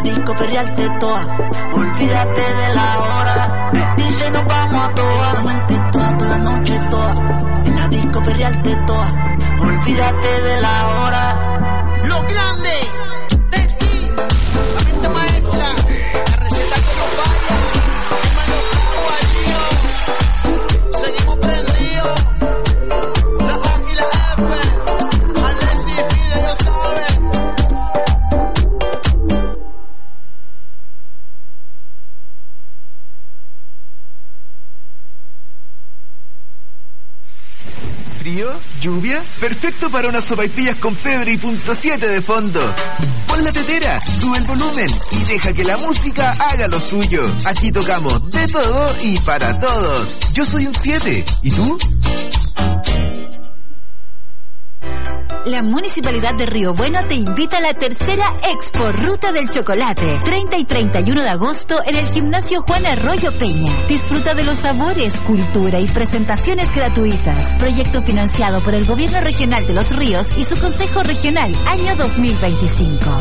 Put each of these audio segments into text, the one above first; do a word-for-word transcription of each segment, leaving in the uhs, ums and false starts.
disco perrearte toa. Olvídate de la hora, dice nos vamos a toa. Comerte toda, toda la noche toa. En la disco perrearte toa. Olvídate de la hora. Lo grande de ti, la mente maestra, la receta como falla. Hermano Fuego, seguimos prendidos. La A y la F, Alexis y Fide, yo saben. ¿Frío? ¿Lluvia? Perfecto para unas sopaipillas con pebre y punto siete de fondo. Pon la tetera, sube el volumen y deja que la música haga lo suyo. Aquí tocamos de todo y para todos. Yo soy un siete. ¿Y tú? La Municipalidad de Río Bueno te invita a la tercera Expo Ruta del Chocolate, treinta y treinta y uno de agosto en el Gimnasio Juan Arroyo Peña. Disfruta de los sabores, cultura y presentaciones gratuitas. Proyecto financiado por el Gobierno Regional de Los Ríos y su Consejo Regional, año dos mil veinticinco.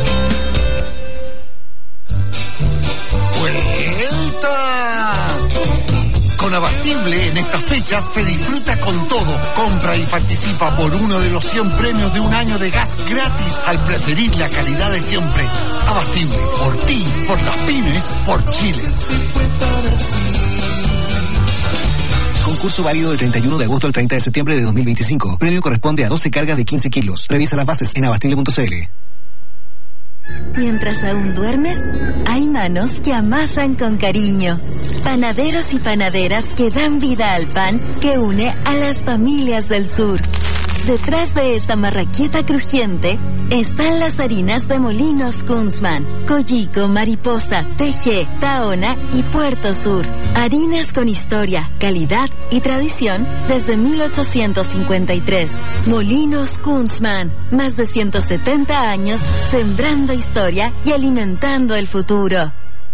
¡Vuelta! Con Abastible en esta fecha se disfruta con todo. Compra y participa por uno de los cien premios de un año de gas gratis al preferir la calidad de siempre. Abastible, por ti, por las pymes, por Chile. Concurso válido del treinta y uno de agosto al treinta de septiembre de dos mil veinticinco. Premio corresponde a doce cargas de quince kilos. Revisa las bases en abastible punto c l. Mientras aún duermes, hay manos que amasan con cariño. Panaderos y panaderas que dan vida al pan que une a las familias del sur. Detrás de esta marraqueta crujiente están las harinas de Molinos Kunzman, Collico, Mariposa, T G, Tahona y Puerto Sur. Harinas con historia, calidad y tradición desde mil ochocientos cincuenta y tres. Molinos Kunzman, más de ciento setenta años sembrando historia y alimentando el futuro.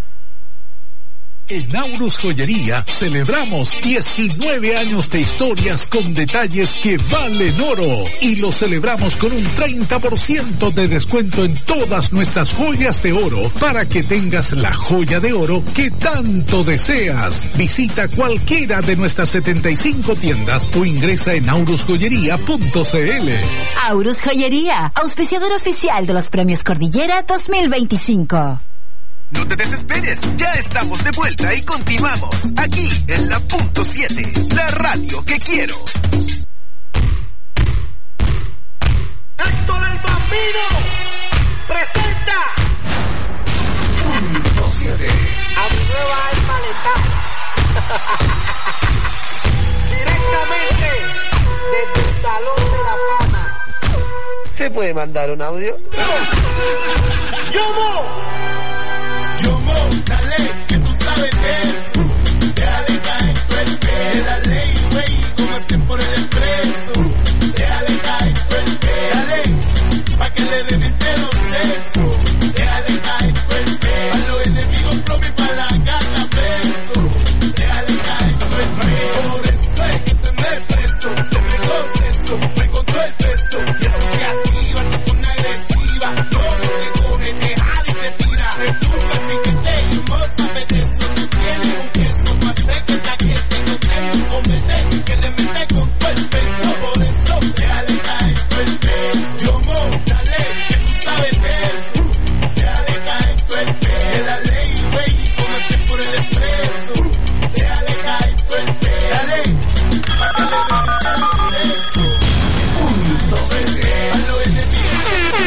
En Aurus Joyería celebramos diecinueve años de historias con detalles que valen oro y lo celebramos con un treinta por ciento de descuento en todas nuestras joyas de oro para que tengas la joya de oro que tanto deseas. Visita cualquiera de nuestras setenta y cinco tiendas o ingresa en aurus joyería punto c l. Aurus Joyería, auspiciador oficial de los Premios Cordillera dos mil veinticinco. No te desesperes, ya estamos de vuelta y continuamos aquí en la punto siete, la radio que quiero. Héctor el Bambino presenta punto siete a mi nueva alma letal. Directamente desde el Salón de la Fama. ¿Se puede mandar un audio? ¡Yomo! Yomo, dale, que tú sabes de eso. Déjale caer tu el pedale, güey, como hacen por el expreso. Déjale caer tu el pedale, pa' que le reviente los sesos. Déjale caer tu el pedale, pa' los enemigos propios y pa' la gata preso. Déjale caer tu el pedale, por eso es que te me preso. Yo me goceso, me encontró el peso. Y eso te activa, te pone agresiva. Todo te coge, te jala y te tira. Retumba el piquete y no sabes de eso. Tú tienes un queso más seco que aquí tengo tengo un comete que le mete con todo el peso. Por eso, déjale caer todo el peso. Yo mo, dale, que tú sabes de eso. Déjale caer todo el peso. De la ley, güey, cómase por el expreso. Déjale caer todo el peso. Dale, pa' que le mete con eso. Punto siete. A los enemigos,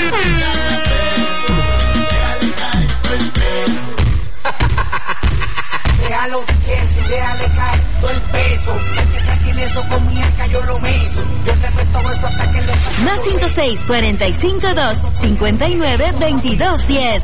déjalo eso, déjale caer todo el peso. Ya que saquen eso con mi acá yo lo meso. Yo te cuento eso hasta que le pase. Más cinco seis, cuarenta y cinco dos, cincuenta y nueve, veintidós diez.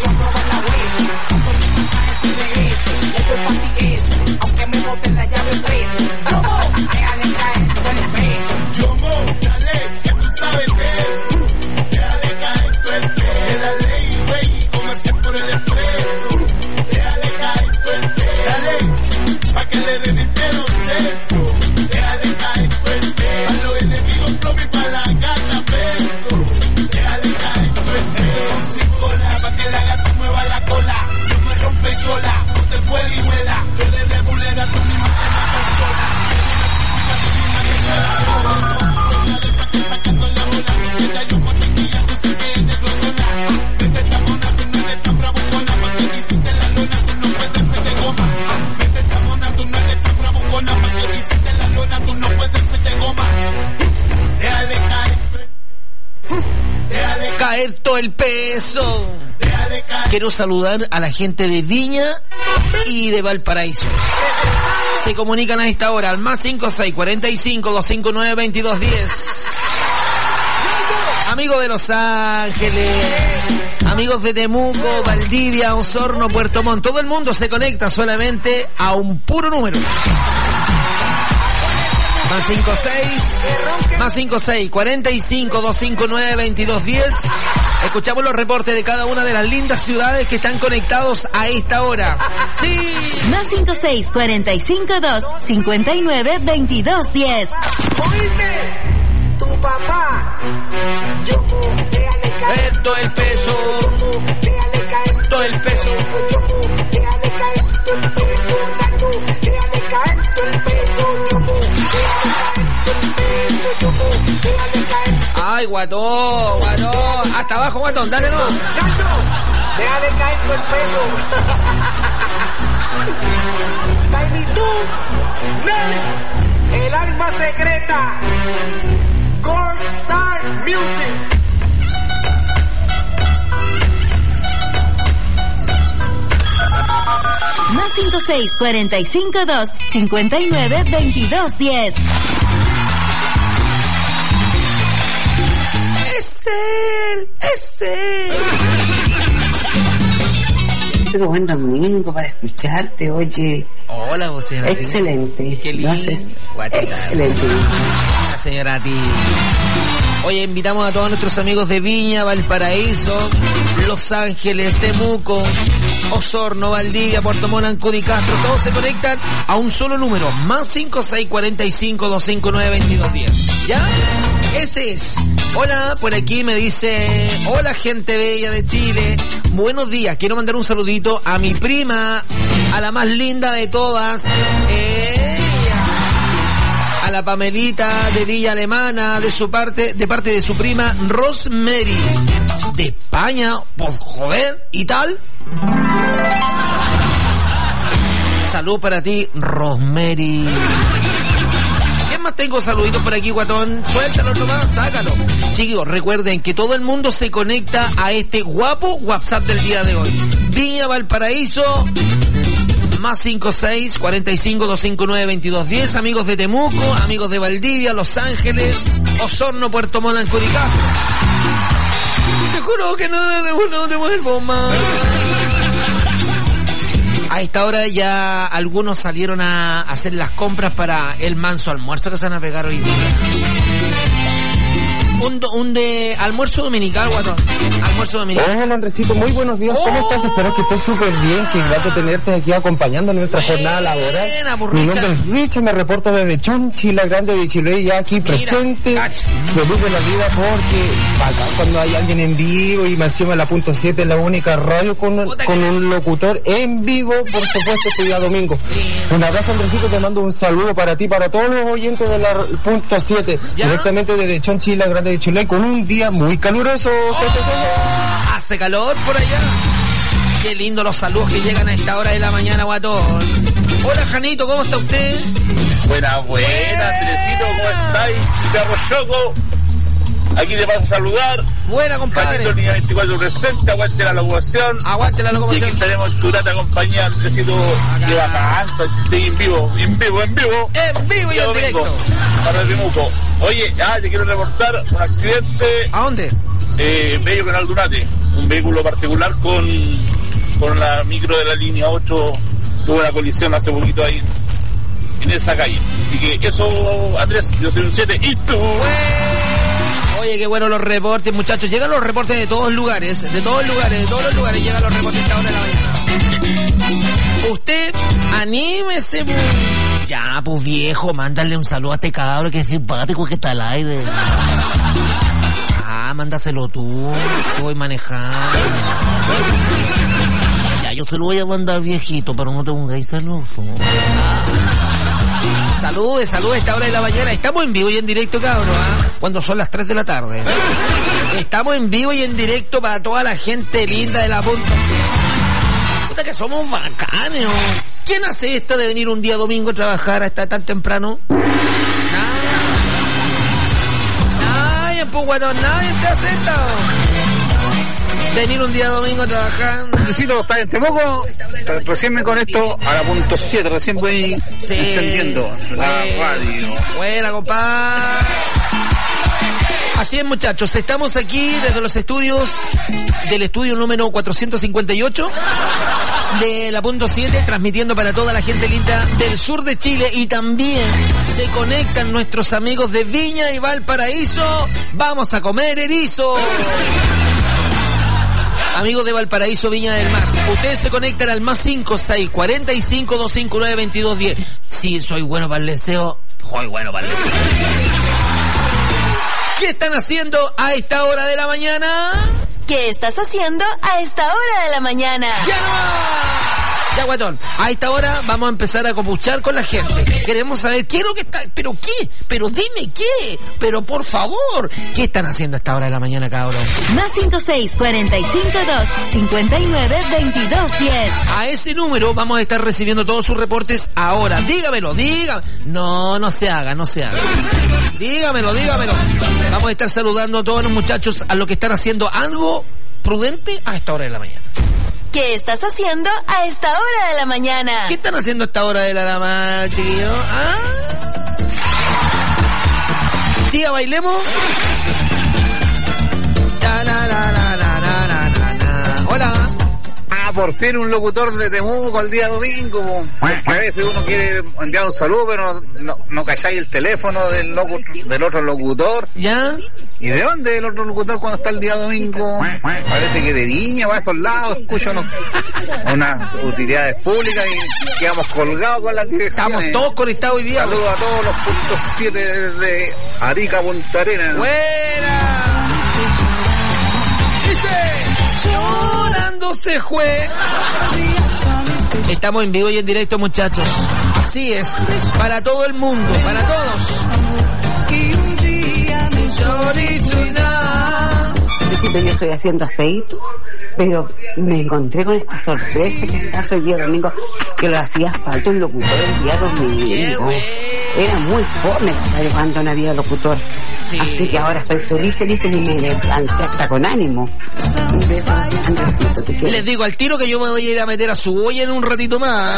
Aunque me boten la llave preso. Déjale caer todo el peso. Yo mo, dale, que tú sabes de eso. Déjale caer todo el peso. De la ley, güey, como hacen por el expreso. Déjale caer todo el peso. Dale, pa' que le reviente los sesos. Déjale caer todo el peso. Pa' los enemigos propios y pa' la gata preso. Déjale caer todo el peso. Con cinco la pa' que la gata mueva el peso. Quiero saludar a la gente de Viña y de Valparaíso. Se comunican a esta hora al más cinco seis cuarenta y cinco, doscientos cincuenta y nueve, veintidós diez. Amigos de Los Ángeles, amigos de Temuco, Valdivia, Osorno, Puerto Montt, todo el mundo se conecta solamente a un puro número. Más cinco seis, más cinco seis, cuarenta y cinco, doscientos cincuenta y nueve, veintidós diez. Escuchamos los reportes de cada una de las lindas ciudades que están conectados a esta hora. ¡Sí! Más cinco seis, cuarenta y cinco, dos, cincuenta y nueve, veintidós diez. Oíste, tu papá, yo déjale caer. Esto es el peso. Déjale caer. Todo el peso. Déjale caer todo el peso. Déjale caer todo el peso. Déjale caer. Ay, guatón, guatón. Hasta abajo, guatón, dale no. Déjale caer todo el peso. Tiny Toon, Nelly, el alma secreta. Gold Star Music. Más cinco seis, cuarenta y cinco, dos, cincuenta y nueve, veintidós diez. Es él, es él. Pero buen domingo para escucharte, oye. Hola, vos, señora. Excelente. Qué lindo. Lo haces excelente. La señora a ti. Oye, invitamos a todos nuestros amigos de Viña, Valparaíso, Los Ángeles, Temuco, Osorno, Valdivia, Puerto Montt, Ancud y Castro. Todos se conectan a un solo número. Más cinco seis, cuarenta y cinco, doscientos cincuenta y nueve, veintidós diez. ¿Ya? Ese es. Hola, por aquí me dice: hola, gente bella de Chile. Buenos días. Quiero mandar un saludito a mi prima, a la más linda de todas. Ella. A la Pamelita de Villa Alemana, de su parte, de parte de su prima Rosemary. De España, por joder, y tal. Salud para ti, Rosemary. ¿Quién más tengo saluditos por aquí, guatón? Suéltalo nomás, sácalo. Chicos, recuerden que todo el mundo se conecta a este guapo WhatsApp del día de hoy. Viña, Valparaíso, más cinco seis, cuarenta y cinco, doscientos cincuenta y nueve, veintidós diez. Amigos de Temuco, amigos de Valdivia, Los Ángeles, Osorno, Puerto Montt, Ancud y Castro. Te juro que no, no, no te vuelvo más. A esta hora ya algunos salieron a hacer las compras para el manso almuerzo que se van a pegar hoy día. Un, un de almuerzo dominical, guatón. Almuerzo dominical. Hola, Andresito, muy buenos días. ¿Cómo oh. estás? Espero que estés súper bien. Qué grato tenerte aquí acompañando en nuestra Buena, jornada laboral. Por Mi Richard. nombre es Richard, me reporto desde Chonchi, la Grande de Chile, ya aquí Mira, presente. cacha. Feliz de la vida porque acá cuando hay alguien en vivo y me encima la punto siete, la única radio con, con un locutor en vivo, por supuesto, este día domingo. Sí. Un abrazo, Andresito, te mando un saludo para ti, para todos los oyentes de la punto siete, ¿Ya? directamente desde Chonchi, la Grande de Chile, con un día muy caluroso. Oh, hace calor por allá. Qué lindo los saludos que llegan a esta hora de la mañana, guatón. Hola, Janito, ¿cómo está usted? Buena, buena, Andresito, ¿cómo estáis? Carro Choco, aquí te paso a saludar. Buena, compadre. Janito, línea veinticuatro presente, aguante la locomoción. Aguante la locomoción. Y aquí estaremos en tu grata compañía, Andresito, de bacán, estoy en vivo, en vivo, en vivo. En vivo y en domingo, directo. Para el Temuco. Oye, ah, te quiero reportar un accidente. ¿A dónde? Eh, medio Canal Dunate, un vehículo particular con, con la micro de la línea ocho, tuvo una colisión hace poquito ahí en esa calle. Así que eso, Andrés, yo soy un siete y tú. Oye, qué bueno los reportes, muchachos. Llegan los reportes de todos lugares, de todos lugares, de todos los lugares llegan los reportes a esta hora de la mañana. Usted, anímese. Ya, pues viejo, mándale un saludo a este cabro que es simpático, que está al aire. Ah, mándaselo tú, que voy manejando. Ya, yo se lo voy a mandar, viejito, pero no te pongáis celoso. Ah. Saludes, saludes a esta hora de la mañana. Estamos en vivo y en directo, cabrón, ¿eh? Cuando son las tres de la tarde. Estamos en vivo y en directo para toda la gente linda de la punta. Puta que somos bacanes. ¿Quién hace esta de venir un día domingo a trabajar hasta tan temprano? Nadie, pues guatón, nadie te hace esta. venir un día domingo a trabajar. Necesito estar en Temuco, recién me conecto a la punto siete, recién voy sí. encendiendo la Buena. radio. Buena, compadre. Así es, muchachos, estamos aquí desde los estudios del estudio número cuatrocientos cincuenta y ocho de la punto siete, transmitiendo para toda la gente linda del sur de Chile, y también se conectan nuestros amigos de Viña y Valparaíso. Vamos a comer erizo. Amigos de Valparaíso, Viña del Mar, ustedes se conectan al más cinco seis cuatro cinco dos cinco nueve veintidós diez. Sí, soy bueno para el deseo, soy bueno para el deseo. ¿Qué están haciendo a esta hora de la mañana? ¿Qué estás haciendo a esta hora de la mañana? ¡Ya no va! Ya, guatón, a esta hora vamos a empezar a copuchar con la gente. Queremos saber qué es lo que está... ¿Pero qué? ¿Pero dime qué? Pero por favor, ¿qué están haciendo a esta hora de la mañana, cabrón? Más cinco seis cuatro cinco dos cinco nueve veintidós diez. A ese número vamos a estar recibiendo todos sus reportes ahora. Dígamelo, dígame. No, no se haga, no se haga. Dígamelo, dígamelo. Vamos a estar saludando a todos los muchachos a los que están haciendo algo prudente a esta hora de la mañana. ¿Qué estás haciendo a esta hora de la mañana? ¿Qué están haciendo a esta hora de la mañana, chiquillos? ¿Ah? Tía, bailemos. La, la, la, la, la, la, la, la. Hola. Ah, por fin un locutor de Temuco el día domingo. A veces uno quiere enviar un saludo, pero no, no calláis el teléfono del, locu del otro locutor. ¿Ya? ¿Y de dónde el otro locutor cuando está el día domingo? Parece que de Viña, va a esos lados, escucho unos, unas utilidades públicas y quedamos colgados con las direcciones. Estamos todos conectados hoy día. Saludos a todos los puntos siete de Arica, Punta Arenas. ¡Buena! Dice, llorando se fue. Estamos en vivo y en directo, muchachos. Así es, para todo el mundo, para todos. Yo estoy haciendo aceite, pero me encontré con esta sorpresa que está hoy día domingo, que lo hacía falta un locutor el día domingo. Era muy fome cuando no había locutor. Sí. Así que ahora estoy feliz, feliz y me levanté hasta con ánimo. Andresito, les digo al tiro que yo me voy a ir a meter a su olla en un ratito más.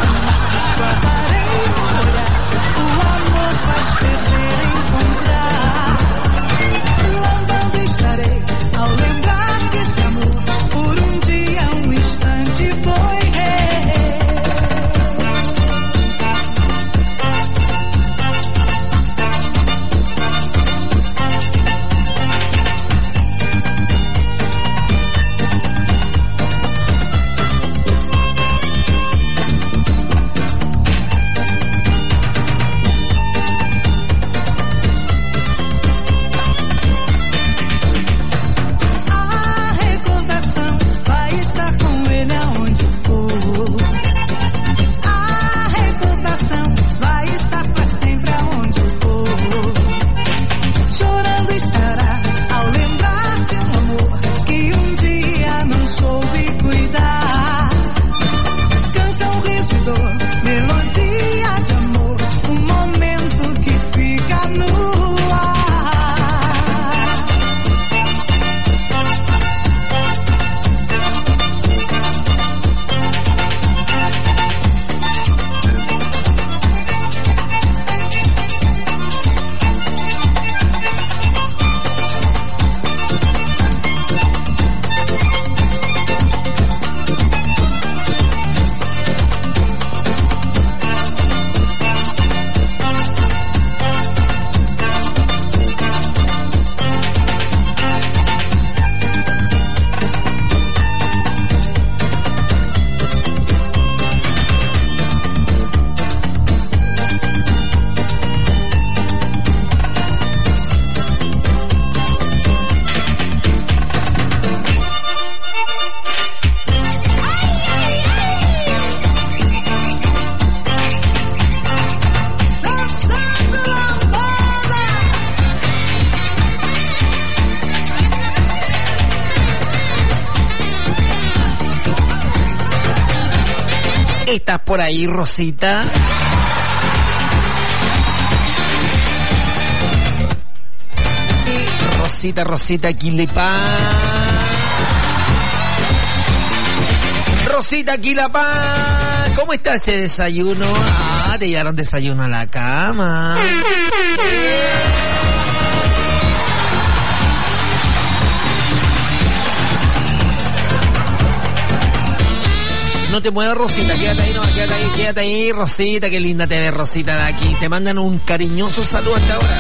¿Estás por ahí, Rosita? Y Rosita, Rosita, ¿qué le pasa? Rosita Quilapán, ¿cómo está ese desayuno? Ah, te llevaron desayuno a la cama. No te muevas, Rosita, quédate ahí, no, quédate ahí, quédate ahí, Rosita, qué linda te ves, Rosita, de aquí. Te mandan un cariñoso saludo hasta ahora.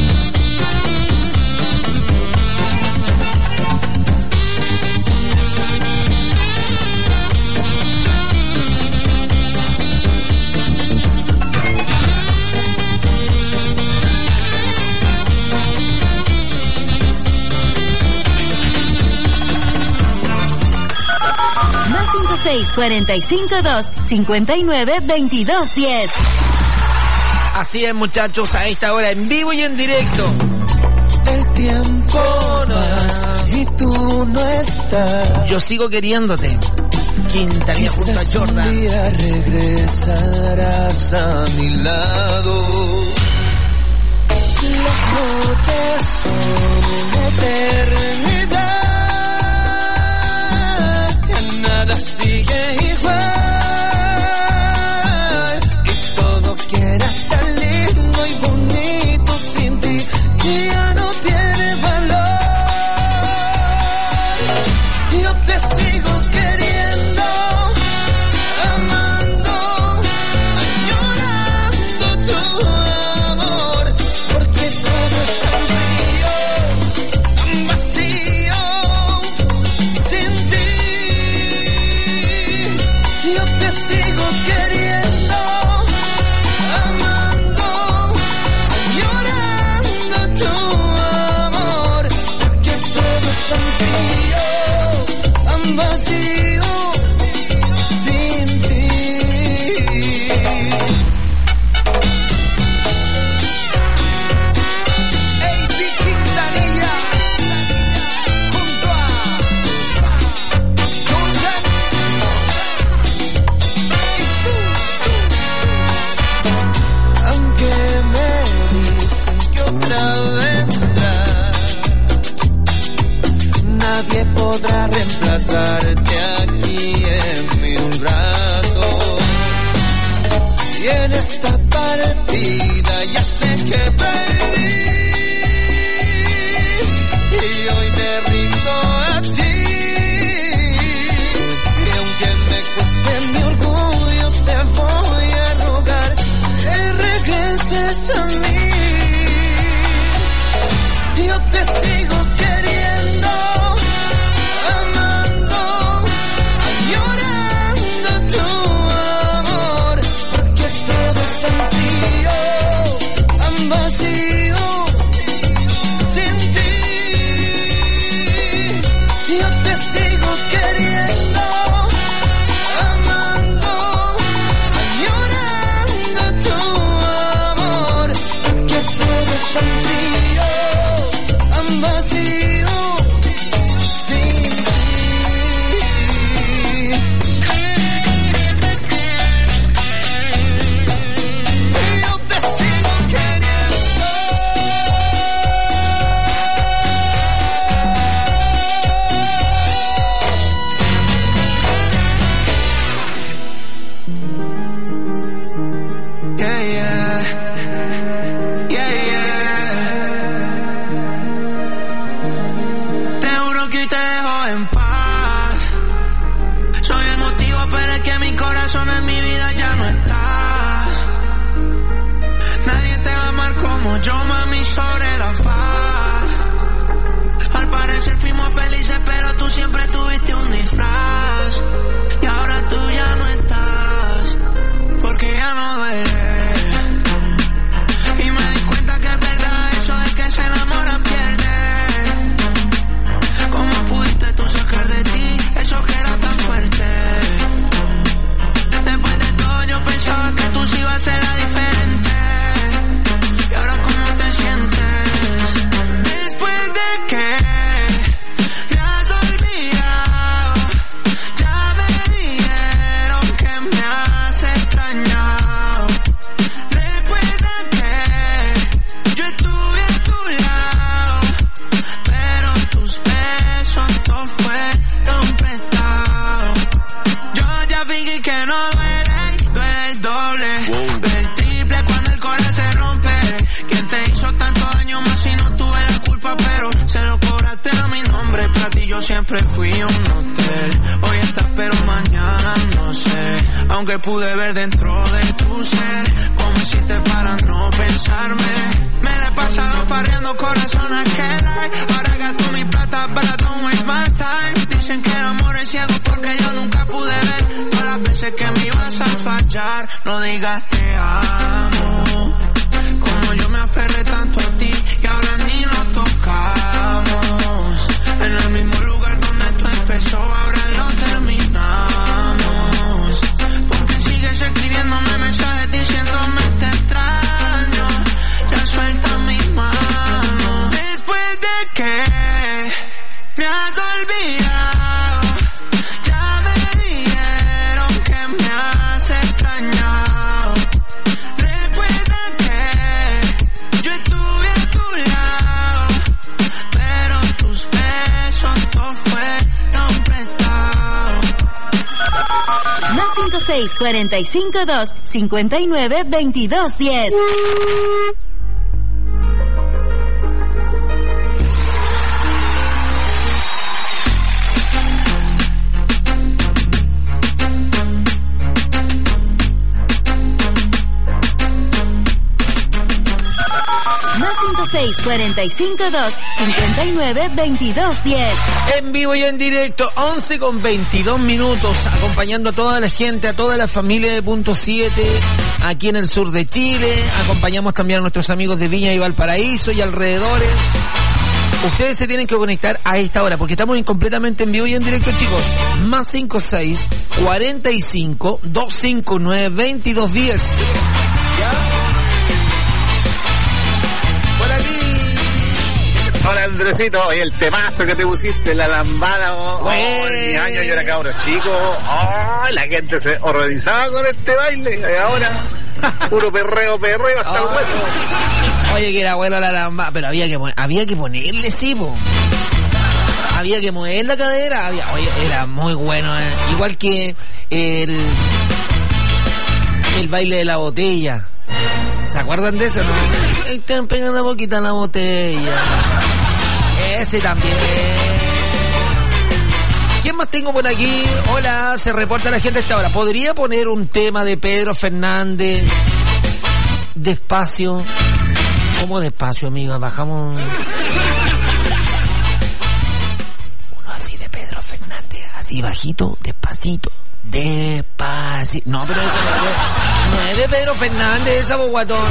seis cuarenta y cinco dos cincuenta y nueve veintidós diez. Así es, muchachos, a esta hora en vivo y en directo. El tiempo pasa y tú no estás. Yo sigo queriéndote. Quintanilla junto a Jordan. Un día regresarás a mi lado. Las noches son una eternidad. Nada sigue igual y todo que era tan lindo y bonito sin ti ya no tiene valor. Yo te sigo queriendo, amando, añorando tu amor, porque todo es tan frío, tan vacío sin ti. Yo te sigo queriendo, amando, añorando tu amor, porque todo es tan frío, tan vacío, sin ti. Hey, Quintanilla, junto a Jordan. Aunque me dicen que otra vendrá, nadie podrá reemplazarte aquí en mis brazos. Y en esta partida ya sé que perdí, y hoy me rindo a ti. Y aunque me cueste mi orgullo, te voy a rogar que regreses a mí. Yo te sigo queriendo, amando, añorando tu amor, porque todo es tan frío, tan vacío, sin ti. Yo te sigo queriendo, amando, añorando tu amor, porque todo es tan frío, tan vacío, sin ti. Yo te sigo queriendo. Yeah, yeah. Yeah, yeah. Te juro que te dejo en paz. Soy el motivo, pero es que mi corazón en mi vida ya no estás. Nadie te va a amar como yo, mami, sobre la faz. Al parecer fuimos felices, pero tú siempre tuviste un disfraz. Y ahora tú ya no estás, porque ya no duele. Y me di cuenta que es verdad eso de que se enamora pierde. ¿Cómo pudiste tú sacar de ti eso que era tan fuerte? Después de todo yo pensaba que tú sí ibas a ser la diferente. Y ahora ¿cómo te sientes? Después de que te has olvidado, ya me siempre fui a un hotel. Hoy estás pero mañana no sé. Aunque pude ver dentro de tu ser cómo hiciste para no pensarme. Me la he pasado farreando corazón a que like. Ahora gasto mi plata but I don't waste my time. Dicen que el amor es ciego porque yo nunca pude ver todas las veces que me ibas a fallar. No digas te amo, como yo me aferré tanto a ti y ahora ni nos tocamos. En el mismo lugar donde esto empezó, ahora lo terminamos. Porque sigues escribiéndome mensajes diciéndome te extraño. Ya suelta mi mano. Después de que me has olvidado, ya me dijeron que me has extrañado. Recuerda que yo estuve a tu lado, pero tus besos no fueron prestados. Más cinco seis cuarenta y cinco dos cincuenta y nueve veintidós diez. seis cuarenta y cinco dos cincuenta y nueve veintidós diez. En vivo y en directo, once con veintidós minutos, acompañando a toda la gente, a toda la familia de Punto siete, aquí en el sur de Chile. Acompañamos también a nuestros amigos de Viña y Valparaíso y alrededores. Ustedes se tienen que conectar a esta hora, porque estamos completamente en vivo y en directo, chicos. Más cinco seis cuarenta y cinco dos cincuenta y nueve veintidós diez. ¿Ya? Hola Andresito, y el temazo que te pusiste, la lambada, oh, oh, en mi año yo era cabro chico, oh, la gente se horrorizaba con este baile, y ahora puro perreo, perreo hasta oh. el hueso. Oye, que era bueno la lambada, pero había que, había que ponerle cipo. Había que mover la cadera, había, oye, era muy bueno, eh. Igual que el, el baile de la botella. ¿Se acuerdan de eso, no? Están pegando poquita la botella. Ese también. ¿Quién más tengo por aquí? Hola, se reporta la gente a esta hora. ¿Podría poner un tema de Pedro Fernández? Despacio. ¿Cómo despacio, amiga? Bajamos. Uno así de Pedro Fernández. Así bajito, despacito. Despacito. No, pero esa no es, no es de Pedro Fernández, esa boguatón.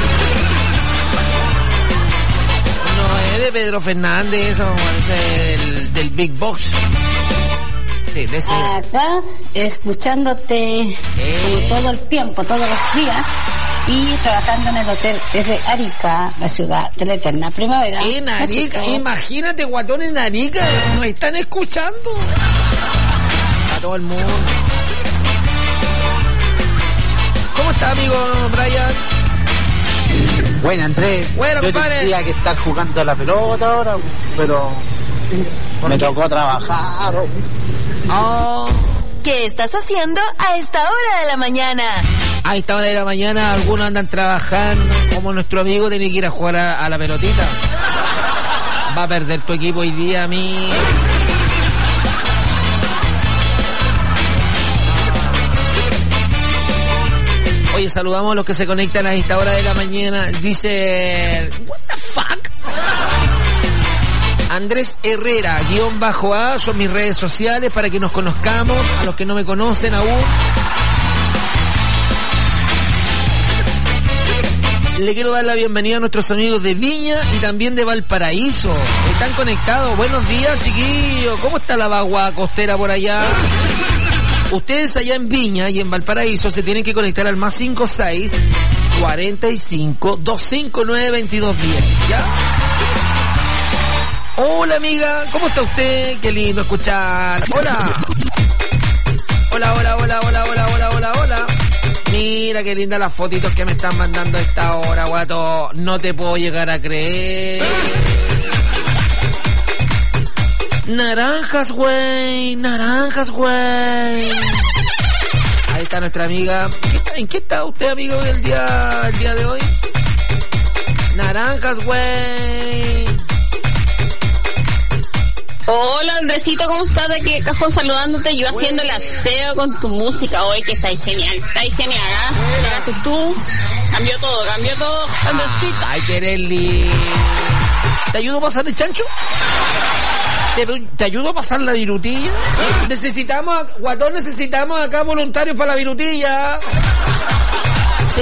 No es de Pedro Fernández, eso es del, del Big Box. Sí, de ese. Acá, escuchándote como todo el tiempo, todos los días, y trabajando en el hotel desde Arica, la ciudad de la eterna primavera. En Arica, imagínate, guatón, en Arica, nos están escuchando. A todo el mundo. ¿Cómo está, amigo Brian? Bueno, Andrés, bueno, yo compadre, tendría que estar jugando a la pelota ahora, pero me tocó trabajar. Oh. ¿Qué estás haciendo a esta hora de la mañana? A esta hora de la mañana algunos andan trabajando, como nuestro amigo tiene que ir a jugar a, a la pelotita. Va a perder tu equipo hoy día, a mí. Oye, saludamos a los que se conectan a esta hora de la mañana. Dice, what the fuck? Andrés Herrera, guión bajo A, son mis redes sociales para que nos conozcamos, a los que no me conocen aún. Le quiero dar la bienvenida a nuestros amigos de Viña y también de Valparaíso. Están conectados. Buenos días, chiquillos. ¿Cómo está la vagua costera por allá? Ustedes allá en Viña y en Valparaíso se tienen que conectar al más cinco seis cuarenta y cinco dos cincuenta y nueve veintidós diez. ¿Ya? Hola, amiga, ¿cómo está usted? Qué lindo escuchar. Hola. Hola, hola, hola, hola, hola, hola, hola, hola. Mira qué lindas las fotitos que me están mandando a esta hora, guato. No te puedo llegar a creer. Naranjas, güey, naranjas, güey. Ahí está nuestra amiga. ¿En qué está usted, amigo, el día, el día de hoy? Naranjas, güey. Hola Andresito, ¿cómo estás? De aquí de Cajón saludándote, yo haciendo el aseo con tu música. Hoy que estáis genial, estáis genial, ¿ah? ¿eh? Llegaste tú, cambió todo, cambió todo, Andresito. Ay, Querelli. ¿Te ayudo a pasar el chancho? ¿Te, ¿Te ayudo a pasar la virutilla? Necesitamos, Guatón, necesitamos acá voluntarios para la virutilla. Sí.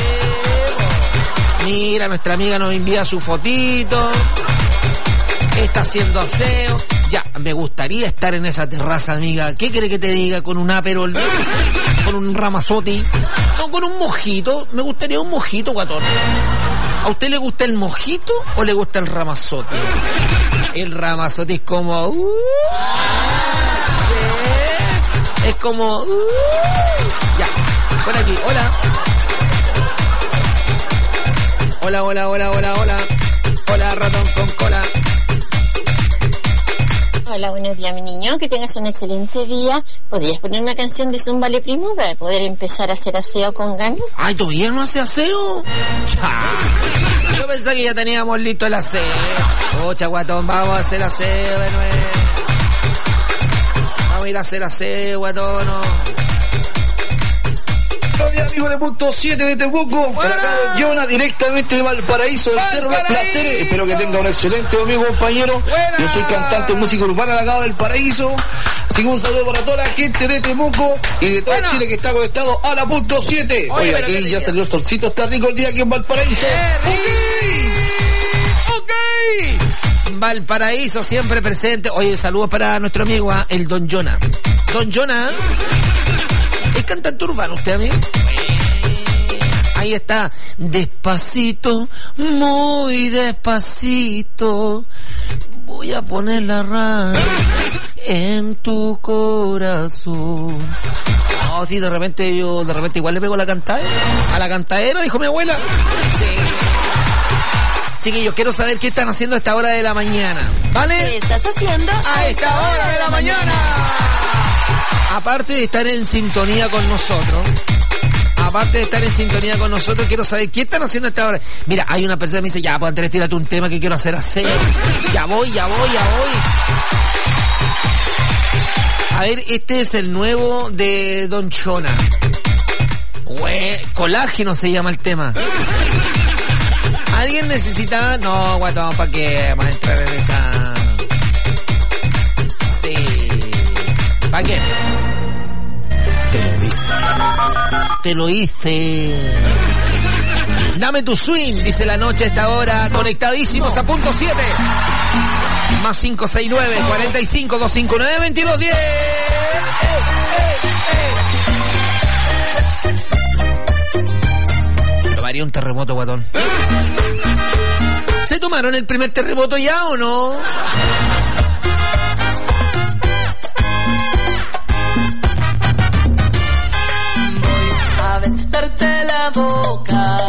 Mira, nuestra amiga nos envía su fotito. Está haciendo aseo. Ya, me gustaría estar en esa terraza, amiga. ¿Qué quiere que te diga? Con un Aperol, con un Ramazotti, no, con un mojito. Me gustaría un mojito, Guatón. ¿A usted le gusta el mojito o le gusta el Ramazotti? El Ramazotti es como... Uh, sí, es como... Uh, ya, por aquí, hola. Hola, hola, hola, hola, hola. Hola, ratón con cola. Hola, buenos días, mi niño. Que tengas un excelente día. ¿Podrías poner una canción de Zúmbale Primo para poder empezar a hacer aseo con ganas? Ay, ¿todavía no hace aseo? Chá. Yo pensé que ya teníamos listo el aseo. Ocha, Guatón, vamos a hacer aseo de nuevo. Vamos a ir a hacer aseo, Guatón, ¿no? Buenos días, amigos de Punto siete de Temuco. Por acá, Jonah, directamente de Valparaíso, del Cerro de Placeres. Espero que tenga un excelente domingo, compañero. Buena. Yo soy cantante de música urbana de acá del Paraíso. Así que un saludo para toda la gente de Temuco y de todo Buena. Chile que está conectado a la Punto siete. Oye, Oye aquí ya salió el solcito, está rico el día aquí en Valparaíso. Ok. Ok. Valparaíso siempre presente. Oye, saludos para nuestro amigo, ¿eh? El Don Jonah. Don Jonah. ¿Es cantante urbano usted, amigo? Ahí está. Despacito, muy despacito, voy a poner la radio en tu corazón. No, sí, de repente yo, de repente igual le pego la cantadera. A la cantadera, dijo mi abuela. Sí. Chiquillos, quiero saber qué están haciendo a esta hora de la mañana, ¿vale? ¿Qué estás haciendo a esta hora de la mañana? Aparte de estar en sintonía con nosotros, aparte de estar en sintonía con nosotros, quiero saber qué están haciendo a esta hora. Mira, hay una persona que me dice, ya, pues Andrés, tírate un tema que quiero hacer aseo. Ya voy, ya voy, ya voy. A ver, este es el nuevo de Don Chona. Güey, colágeno se llama el tema. ¿Alguien necesita? No, Guatón, ¿para qué vamos a entrar en esa? Sí. ¿Para qué? Te lo hice. Te lo hice. Dame tu swing, dice la noche a esta hora. Conectadísimos a Punto siete. Más cinco seis nueve, cuarenta y cinco, doscientos cincuenta y nueve, veintidós diez. Tomaría un terremoto, Guatón. ¿Se tomaron el primer terremoto ya o no? Besarte la boca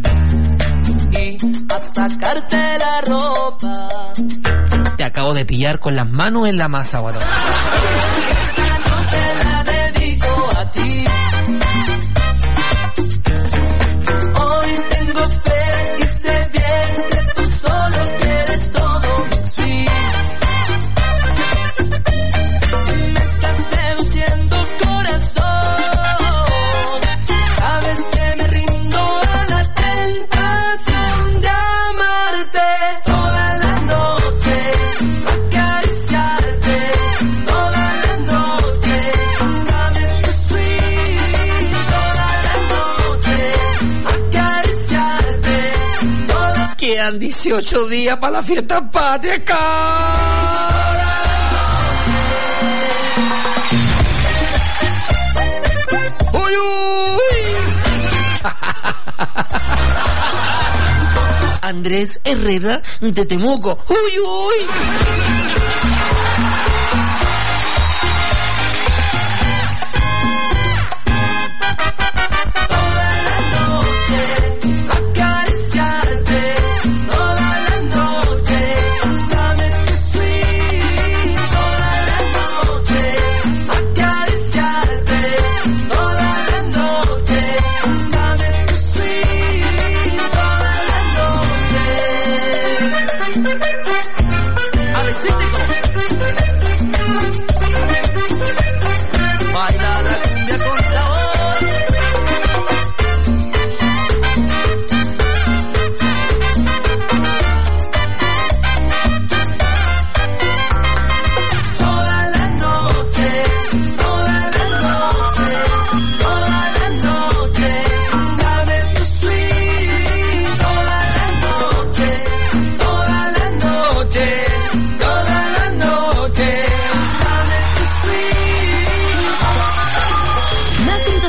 y a sacarte la ropa. Te acabo de pillar con las manos en la masa, Guatón. Esta noche la dedico a ti. Hoy tengo fe y sé bien que tú solo quieres todo mi sweet. Me estás seduciendo, corazón. Quedan dieciocho días para la fiesta patria, cara. ¡Uy, uy! Andrés Herrera de Temuco. ¡Uy, uy!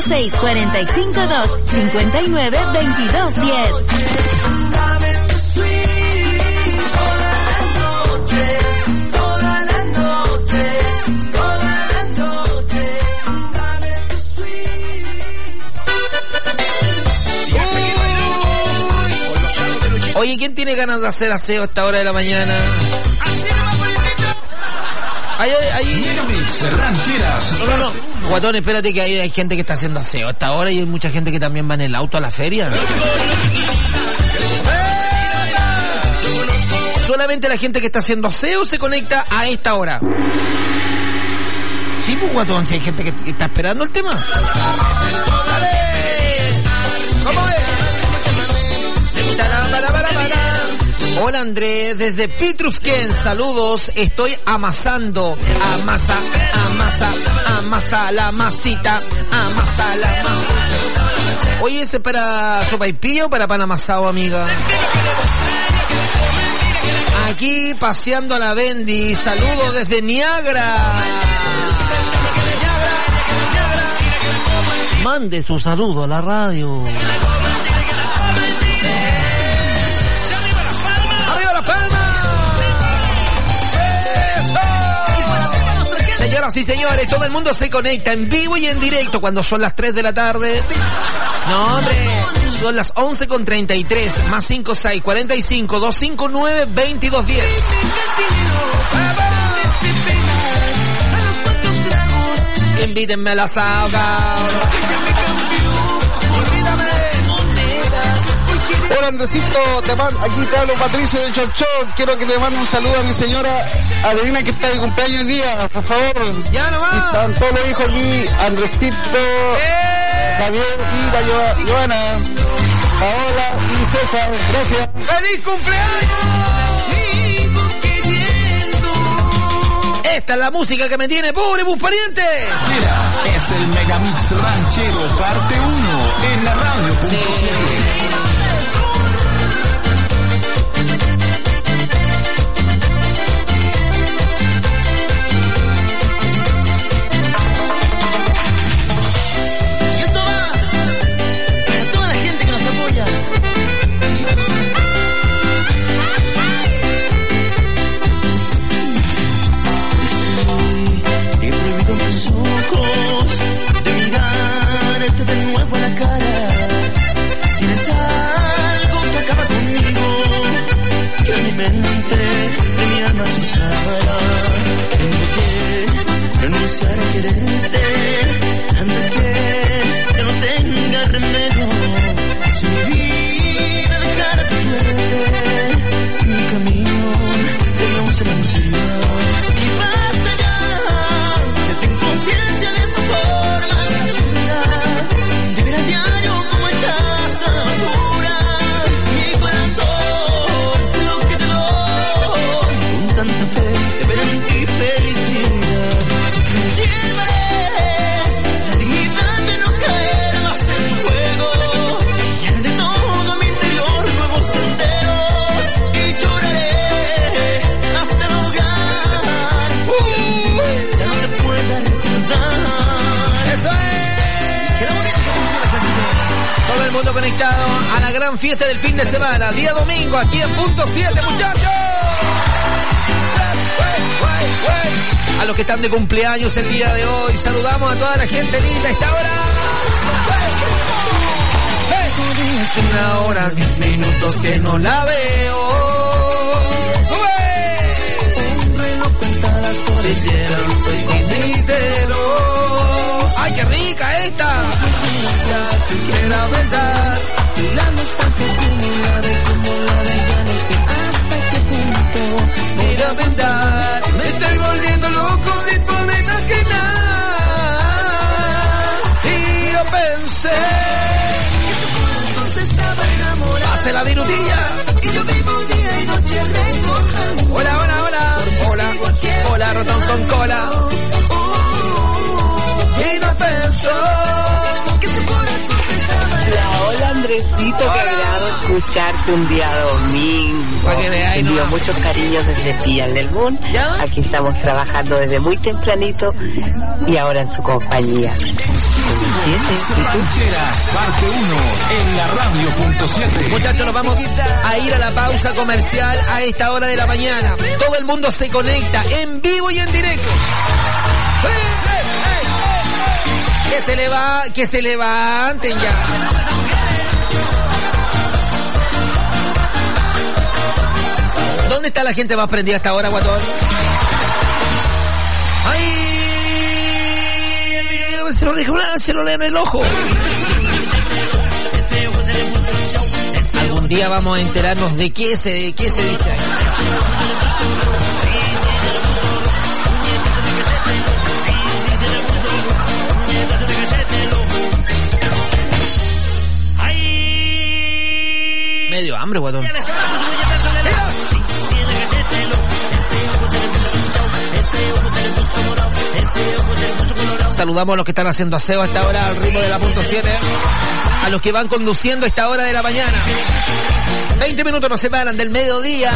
seis cuatro cinco dos, cinco nueve dos dos uno cero. Dame tu sweet toda la noche, toda la noche, toda la noche. Dame tu sweet. Oye, ¿quién tiene ganas de hacer aseo a esta hora de la mañana? Ahí, ahí. Rancheras. No, no, no. Guatón, espérate que hay, hay gente que está haciendo aseo a esta hora y hay mucha gente que también va en el auto a la feria. Solamente la gente que está haciendo aseo se conecta a esta hora. Sí, pues, Guatón, si hay gente que, que está esperando el tema. ¡Dale! ¿Cómo es? Hola Andrés, desde Pitrufquén, saludos, estoy amasando, amasa, amasa, amasa la masita, amasa la masita. Oye, ¿ese para sopaipilla o para pan amasado, amiga? Aquí paseando a la Bendy, saludos desde Niagara. Mande su saludo a la radio. Señoras y señores, todo el mundo se conecta en vivo y en directo cuando son las tres de la tarde. No, hombre, son las once con treinta y tres, más cinco seis cuarenta y cinco doscientos cincuenta y nueve veintidós diez. Invítenme a la saga. Hola Andresito, te mando, aquí te hablo Patricio de Chorchón. Quiero que te mande un saludo a mi señora Adelina que está de cumpleaños hoy día, por favor. Ya nomás. Están todos los hijos aquí, Andresito, ¡Eh! Javier y la Yo- Joana, Paola y César. Gracias. ¡Feliz cumpleaños! Esta es la música que me tiene pobre, bus pariente. Mira, es el Megamix Ranchero parte uno en la radio punto cl. Renunciar a quererte antes que ya no tenga remedio. Si mi vida dejara tu suerte, mi camino sería un cementerio. Y basta ya, que ten conciencia de esa forma de vida. Vivir a diario como echas a la basura. Mi corazón, lo que te doy, con tanta fe, de ver en ti felicidad. La dignidad de no caer más en juego. Llena de todo mi interior nuevos senderos. Y lloraré hasta el hogar. Uh, ya no te pueda recordar. Eso es. Todo el mundo conectado a la gran fiesta del fin de semana. Día domingo aquí en Punto siete, muchachos. A los que están de cumpleaños el día de hoy, saludamos a toda la gente linda a esta hora. Es una hora, diez minutos que no la veo. ¡Sube! Un reloj cuenta las horas. Soy dinero. ¡Ay, qué rica esta! Será verdad. La nostalgia acumula de como la de ya no sé hasta qué punto. Mira, verdad, me estoy volviendo loco sin poder imaginar. Y yo pensé que estaba enamorado. Pase la virutilla. Y yo vivo día y noche recordando. Hola, hola, hola. Hola, hola, rotón con cola. Y no pensó La hola Andresito, que agrado escucharte un día domingo. Para que veáis, envío no. muchos cariños desde Pillan del Moon. ¿Ya? Aquí estamos trabajando desde muy tempranito y ahora en su compañía. Rancheras, parte uno en la radio punto siete. Muchachos, nos vamos a ir a la pausa comercial a esta hora de la mañana. Todo el mundo se conecta en vivo y en directo. Que se leva, que se levanten ya. ¿Dónde está la gente más prendida hasta ahora, guatón? ¡Ay! Se lo dejo, se lo leen en el ojo. Algún día vamos a enterarnos de qué se, de qué se dice ahí. Medio hambre, guatón. Saludamos a los que están haciendo aseo a esta hora al ritmo de la punto siete. A los que van conduciendo a esta hora de la mañana. veinte minutos nos separan del mediodía.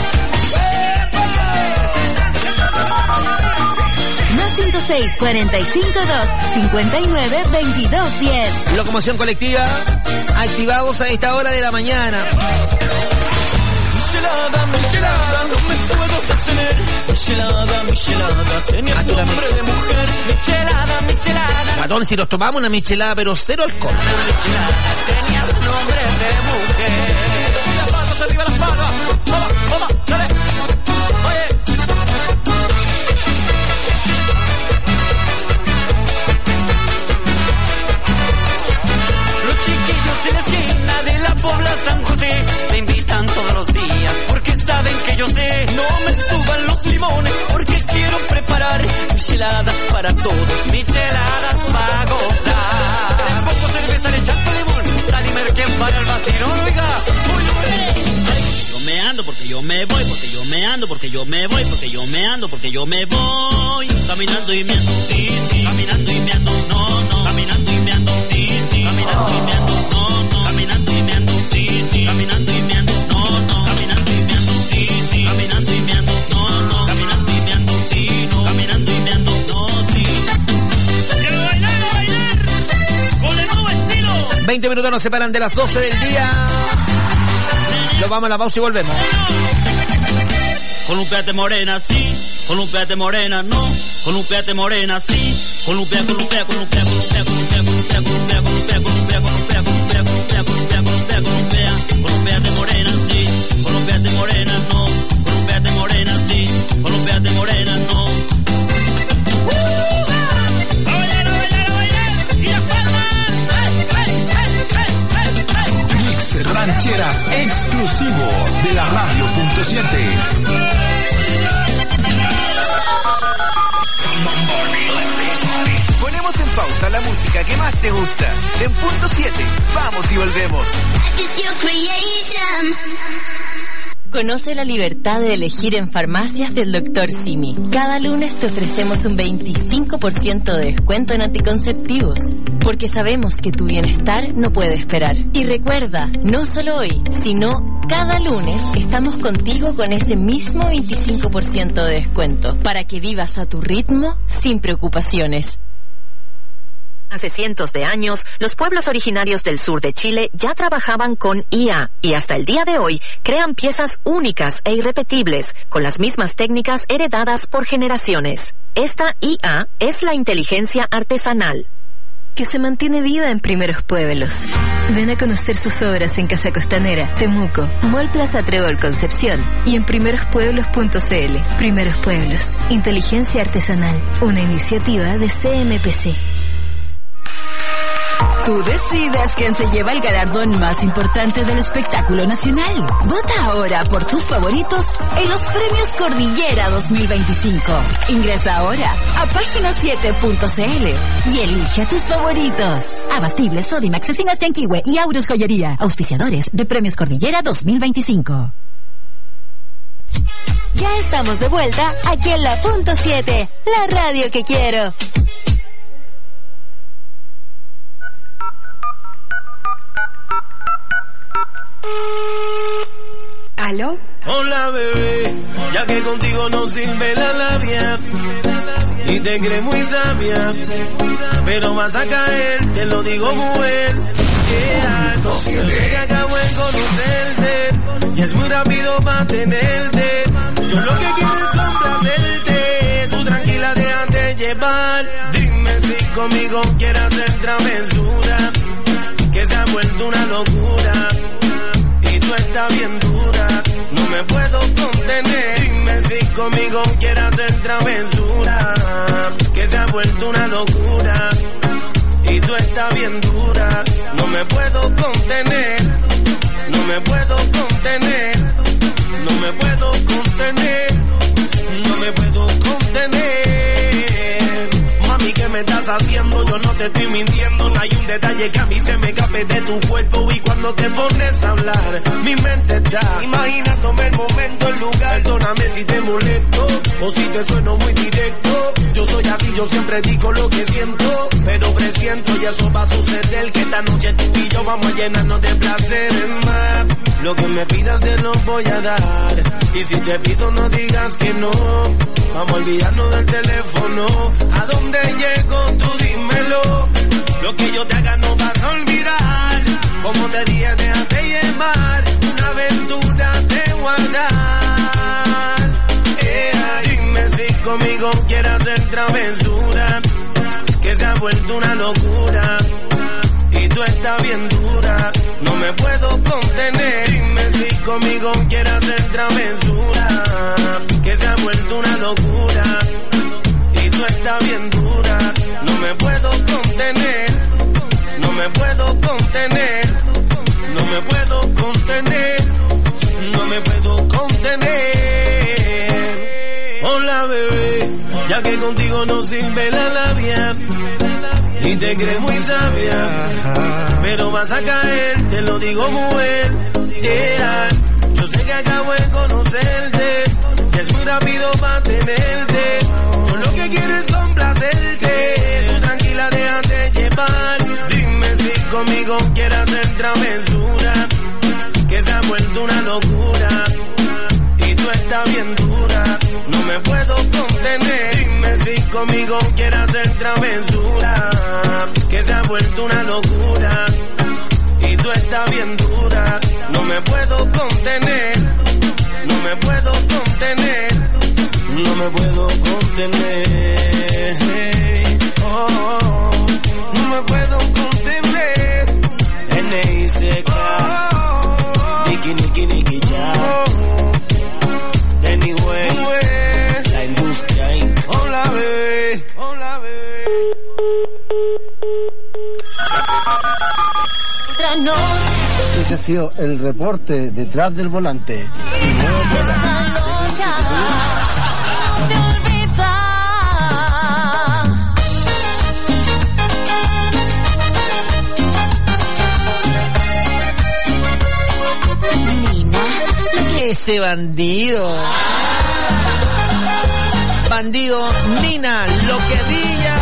Más cinco seis, cuarenta y cinco dos, cincuenta y nueve, veintidós diez. Locomoción colectiva, activados a esta hora de la mañana. Michelada, michelada, no me puedo detener. Michelada, michelada, tenía nombre de mujer. Michelada, michelada. Guatón, si nos tomamos una michelada, pero cero alcohol. Michelada, tenía nombre de mujer. Las patas arriba, las patas. Vamos, vamos, dale. Oye. Los chiquillos de la esquina de la Pobla San José me invitan todos los días porque saben que yo sé. No me suban los limones porque quiero preparar micheladas para todos, micheladas para gozar. Un poco cerveza, le echando limón, sal y merquen para el vacilón, oiga. Yo me ando porque yo me voy, porque yo me ando, porque yo me voy, porque yo me ando, porque yo me voy. Caminando y me ando, sí, sí. Caminando y me ando, no, no. Caminando y me ando, sí, sí. Caminando y me ando, no, no. Caminando y me ando, sí, sí. Caminando y me ando, no, no. Caminando y me ando, sí, sí. Caminando y me ando, no, no. Caminando y me ando, sí, no. Caminando y me ando, no, sí. ¡Quiero bailar, a bailar! ¡Con el nuevo estilo! veinte minutos nos separan de las doce del día. Nos vamos a la pausa y volvemos. Columpiate morena, sí. Columpiate morena, no. Columpiate morena, sí. Columpia, columpia, columpia, columpia, columpia, columpia, columpia, columpia, columpia, columpia, columpia, columpia, columpia, columpia, columpia. Columpiate morena, sí. Columpiate morena, no. Columpiate morena, sí. Columpiate morena, no. Mix Rancheras exclusivo de la radio punto siete. Ponemos en pausa la música que más te gusta. En punto siete, vamos y volvemos. Conoce la libertad de elegir en farmacias del doctor Simi. Cada lunes te ofrecemos un veinticinco por ciento de descuento en anticonceptivos, porque sabemos que tu bienestar no puede esperar. Y recuerda, no solo hoy, sino cada lunes estamos contigo con ese mismo veinticinco por ciento de descuento, para que vivas a tu ritmo sin preocupaciones. Hace cientos de años, los pueblos originarios del sur de Chile ya trabajaban con I A y hasta el día de hoy crean piezas únicas e irrepetibles con las mismas técnicas heredadas por generaciones. Esta I A es la inteligencia artesanal, que se mantiene viva en primeros pueblos. Ven a conocer sus obras en Casa Costanera, Temuco, Mall Plaza Trébol Concepción y en primeros pueblos punto c l. Primeros Pueblos, inteligencia artesanal, una iniciativa de C M P C. Tú decides quién se lleva el galardón más importante del espectáculo nacional. Vota ahora por tus favoritos en los Premios Cordillera dos mil veinticinco. Ingresa ahora a página siete punto c l y elige a tus favoritos. Abastible, Sodimac, Cecinas Yanquihue y Aurus Joyería, auspiciadores de Premios Cordillera dos mil veinticinco. Ya estamos de vuelta aquí en la punto siete, la radio que quiero. ¿Aló? Hola bebé, ya que contigo no sirve la labia y te crees muy sabia, pero vas a caer, te lo digo mujer. Yeah, yo sé que acabo de conocerte y es muy rápido para tenerte. Yo lo que quiero es complacerte, tú tranquila déjate llevar. Dime si conmigo quieres hacer travesura, que se ha vuelto una locura y tú estás bien dura, no me puedo contener. Dime si conmigo quieres hacer travesura, que se ha vuelto una locura y tú estás bien dura, no me puedo contener, no me puedo contener, no me puedo contener, no me puedo contener. Mami, ¿qué me estás haciendo? Yo no te estoy mintiendo, no hay un detalle que a mí se me escape de tu cuerpo y cuando te pones a hablar, mi mente está imaginándome el momento, el lugar. Perdóname si te molesto o si te sueno muy directo, yo soy así, yo siempre digo lo que siento, pero presiento y eso va a suceder, que esta noche tú y yo vamos a llenarnos de placeres más. Lo que me pidas te lo voy a dar, y si te pido no digas que no, vamos a olvidarnos del teléfono. ¿A dónde llego? Tú dímelo, lo que yo te haga no vas a olvidar, como te dije déjate llevar, una aventura te guardar. Eh, dime si conmigo quieres hacer travesura, que se ha vuelto una locura y tú estás bien dura, no me puedo contener. Dime si conmigo quieres hacer travesura, que se ha vuelto una locura y tú estás bien dura, no me puedo contener, no me puedo contener, no me puedo contener, no me puedo contener. Hola bebé, ya que contigo no sirve la labia y te crees muy sabia, pero vas a caer, te lo digo mujer. Yeah, yo sé que acabo de conocerte y es muy rápido para tenerte, yo lo que quiero es complacerte, tú tranquila déjate llevar. Dime si conmigo quieres hacer travesura, que se ha vuelto una locura y tú estás bien dura, no me puedo contener. Dime si conmigo quieres hacer travesura, que se ha vuelto una locura y tú estás bien dura, no me puedo contener, no me puedo contener, no me puedo contener. Oh, oh, oh, no me puedo contener. N I C K, Niki Niki Niki ya. Anyway, la industria. Hola bebé, hola bebé. Otra noche. Ese ha sido el reporte detrás del volante. Está loca, no te olvidas. Nina, ese bandido. Bandido Nina, lo que brilla.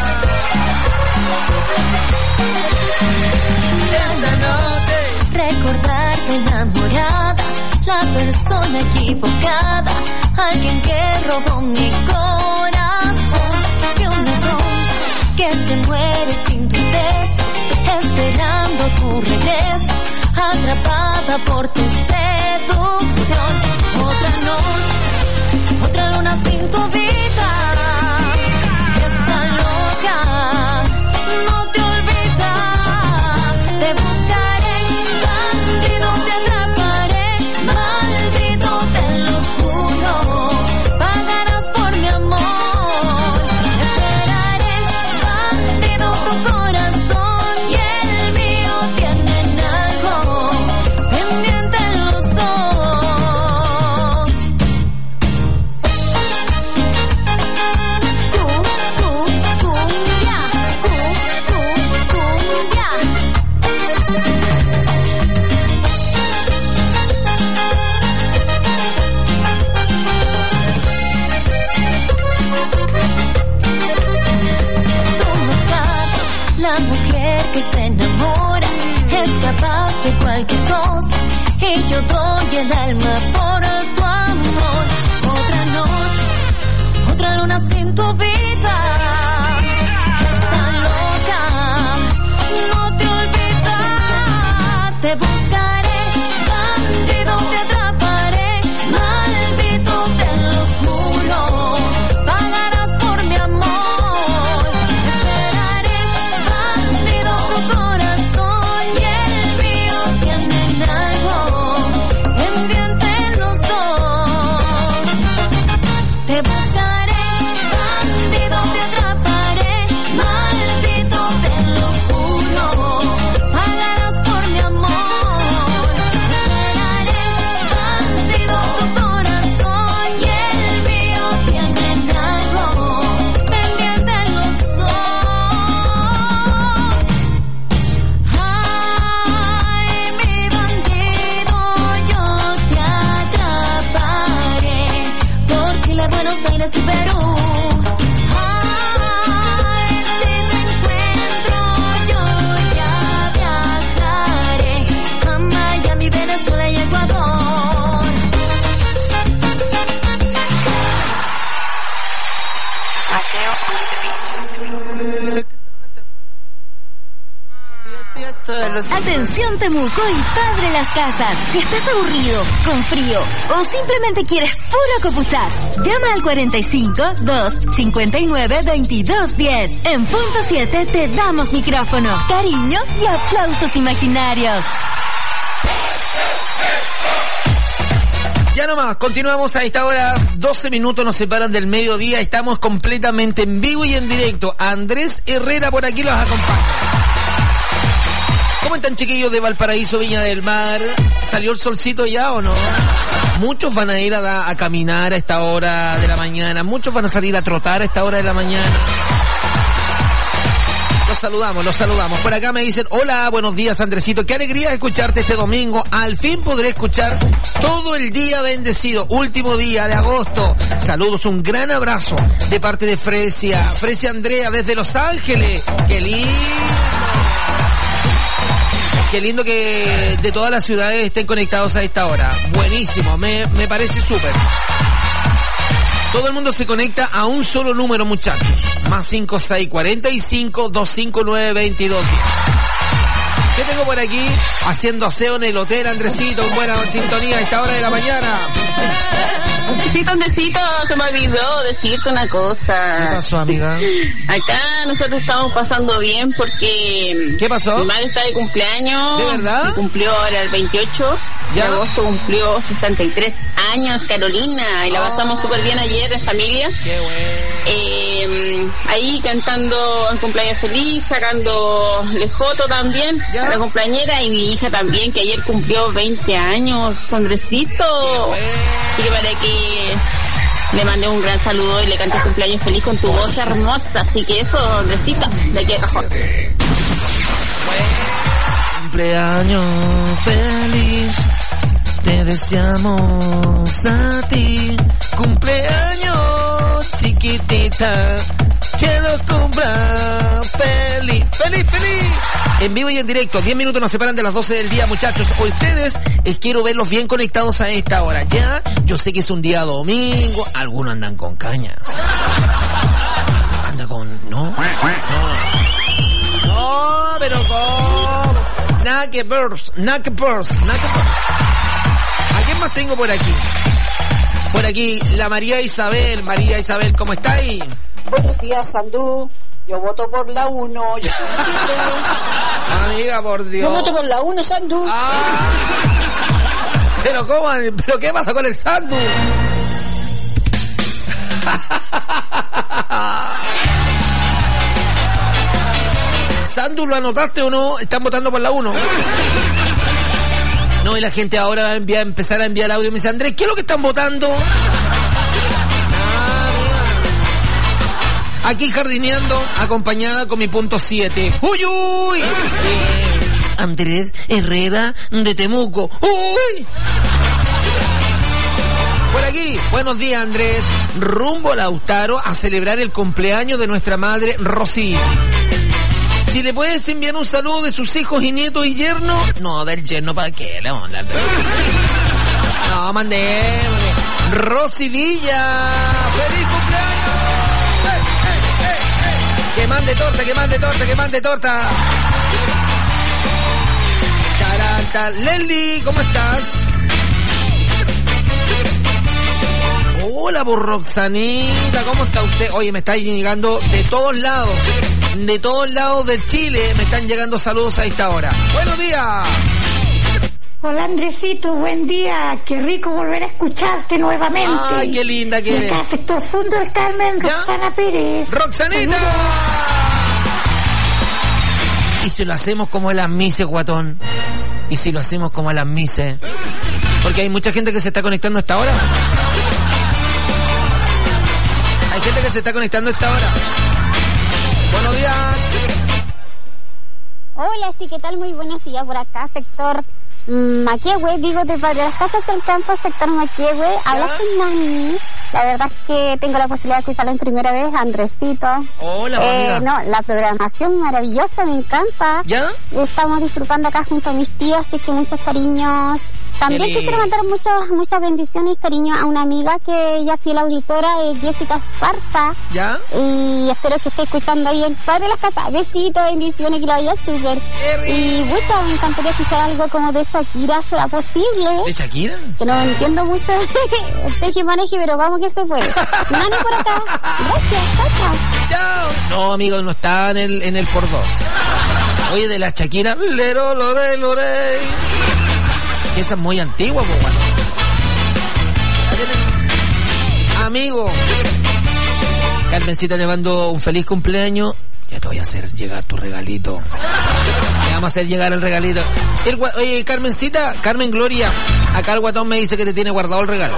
Recordarte enamorada, la persona equivocada, alguien que robó mi corazón, que un ladrón que se muere sin tus besos, esperando tu regreso, atrapada por tu seducción. Otra noche, otra luna sin tu vida, está loca, no te olvidas, te buscaré. Bandido te atraparé, maldito te lo juro, pagarás por mi amor, esperaré, bandido tu corazón y el mío tienen algo pendiente los dos. que se enamora es capaz de cualquier cosa y yo doy el alma por tu amor. Otra noche, otra luna sin tu vida. Está loca, no te olvidas. Te buscaré, bandido, te atraparé. Maldito, te lo juro. Pagarás por mi amor. Esperaré, bandido, tu corazón y el mío tienen algo pendiente los dos. Te buscaré, bandido, te atraparé. Maldito, te lo juro. Pagarás por mi amor. Esperaré, bandido, tu corazón y el mío tienen algo pendiente los dos. Ay, mi bandido, yo te atraparé por Chile, Buenos Aires y Perú. Ay, si te encuentro, yo ya viajaré a Miami, Venezuela y Ecuador. Atención Temuco y Padre Las Casas. Si estás aburrido, con frío o simplemente quieres puro copuzar, llama al cuarenta y cinco, dos, cincuenta y nueve, veintidós, diez. En punto siete te damos micrófono, cariño y aplausos imaginarios. Ya nomás, continuamos a esta hora, doce minutos nos separan del mediodía, estamos completamente en vivo y en directo. Andrés Herrera por aquí los acompaña. ¿Cómo están, chiquillos de Valparaíso, Viña del Mar? ¿Salió el solcito ya o no? Muchos van a ir a, a caminar a esta hora de la mañana, muchos van a salir a trotar a esta hora de la mañana. Los saludamos, los saludamos. Por acá me dicen, hola, buenos días, Andresito. Qué alegría escucharte este domingo. Al fin podré escuchar todo el día bendecido. Último día de agosto. Saludos, un gran abrazo de parte de Fresia. Fresia Andrea desde Los Ángeles. Qué lindo. Qué lindo que de todas las ciudades estén conectados a esta hora. Buenísimo, me, me parece súper. Todo el mundo se conecta a un solo número, muchachos. Más cinco seis cuatro cinco, dos cinco nueve, veintidós diez. ¿Qué tengo por aquí? Haciendo aseo en el hotel, Andresito. Buena sintonía a esta hora de la mañana. Andresito, Andresito, se me olvidó decirte una cosa. ¿Qué pasó, amiga? Acá nosotros estamos pasando bien porque... ¿Qué pasó? Mi madre está de cumpleaños. ¿De verdad? Cumplió ahora el veintiocho ¿Ya? de agosto, cumplió sesenta y tres años, Carolina. Y la pasamos súper bien ayer en familia. Qué bueno. Eh, ahí cantando el cumpleaños feliz, sacando lejoto también, ¿Ya? la cumpleañera, y mi hija también, que ayer cumplió veinte años, Andresito. Así que para que le mandé un gran saludo y le canté cumpleaños feliz con tu voz hermosa. Así que eso, Andresito, de aquí a cajón. Cumpleaños feliz, te deseamos a ti. Cumpleaños chiquitita, que lo cumpla feliz, feliz, feliz. En vivo y en directo, diez minutos nos separan de las doce del día, muchachos. Hoy ustedes, eh, quiero verlos bien conectados a esta hora. Ya, yo sé que es un día domingo, algunos andan con caña. Anda con... ¿No? No, no, pero ¿cómo? Nada que burst, nada que burst, nada que burst. ¿A quién más tengo por aquí? Por aquí, la María Isabel. María Isabel, ¿cómo está ahí? Buenos días, Sandú. Yo voto por la uno. Yo soy siete. Amiga, por Dios. Yo voto por la uno, Sandú. Ah. Pero ¿cómo? ¿Pero qué pasa con el Sandu? Sandu, ¿lo anotaste o no? ¿Están votando por la uno? No, y la gente ahora va a, enviar, empezar a enviar audio y me dice, Andrés, ¿qué es lo que están votando? Aquí jardineando, acompañada con mi punto siete. ¡Uy, uy! Eh, Andrés Herrera de Temuco. ¡Uy! Por aquí, buenos días, Andrés. Rumbo a Lautaro a celebrar el cumpleaños de nuestra madre Rosy. Si le puedes enviar un saludo de sus hijos y nietos y yerno. No, del yerno, ¿para qué? Le vamos a mandar. No, mandé. Rosy Villa. ¡Feliz cumpleaños! ¡Eh, eh, eh, eh! Que mande torta, que mande torta, que mande torta. Taranta. Leli, ¿cómo estás? Hola, por Roxanita, ¿cómo está usted? Oye, me está llegando de todos lados, de todos lados del Chile, me están llegando saludos a esta hora. ¡Buenos días! Hola, Andresito, buen día. Qué rico volver a escucharte nuevamente. ¡Ay, qué linda que eres! Acá, sector Fundo del Carmen, ¿ya? Roxana Pérez. ¡Roxanita! Saludos. ¿Y si lo hacemos como las mises, guatón? ¿Y si lo hacemos como las mises? Porque hay mucha gente que se está conectando a esta hora. Hay gente que se está conectando a esta hora. Buenos días. Hola, sí, ¿qué tal? Muy buenos días por acá, sector Maquehue, digo, de Padre Las Casas del Campo, sector Maquehue. Habla con Nani. La verdad es que tengo la posibilidad de escucharla en primera vez, Andresito. Hola, eh, no, la programación maravillosa, me encanta. ¿Ya? Estamos disfrutando acá junto a mis tíos, así que muchos cariños. También quisiera mandar muchas muchas bendiciones y cariño a una amiga que ella fiel auditora, es Jessica Farsa. ¿Ya? Y espero que esté escuchando ahí en Padre Las Casas. Besitos, bendiciones, que la vaya súper. Y mucho, me encantaría escuchar algo como de Shakira, ¿será posible? ¿De Shakira? Que no entiendo mucho el que maneje, pero vamos que se puede. Nani por acá. Gracias, chao, chao. No, amigos, no está en el, en el por dos. Oye, de la Shakira, lero, lore, lore. Esa es muy antigua, pues, bueno. Amigo, Carmencita, le mando un feliz cumpleaños. Ya te voy a hacer llegar tu regalito. Te vamos a hacer llegar el regalito. El, oye, Carmencita, Carmen Gloria, acá el guatón me dice que te tiene guardado el regalo.